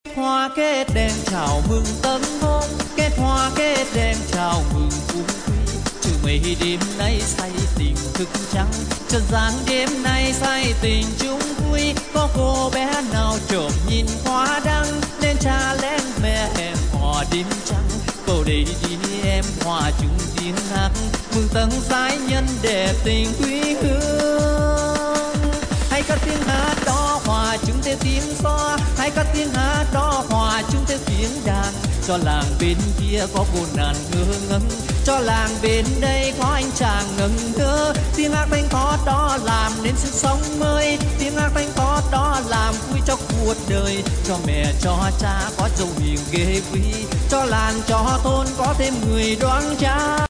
hoa kết đèn chào mừng tân hôn, kết hoa kết đèn chào mừng phú quý. Trừ mấy đêm nay say tình thức trắng, trần gian đêm nay say tình chung vui. Có cô bé nào trộm nhìn hoa đăng, nên cha lén mẹ em hò đêm trắng. Cầu đây đi em hòa chung tiếng hát, mừng tân giai nhân đẹp tình quý hương. Hãy cất tiếng hát đó hòa chung theo tiếng gió, hãy cất tiếng hát đó hòa chung theo tiếng đàn. Cho làng bên kia có cô nàng ngơ ngẩn, cho làng bên đây có anh chàng ngẩn ngơ. Tiếng hát thanh thoát đó làm nên sự sống mới, tiếng hát thanh thoát đó làm vui cho cuộc đời. Cho mẹ cho cha có dấu hiền ghê quý, cho làng cho thôn có thêm người đoán cha.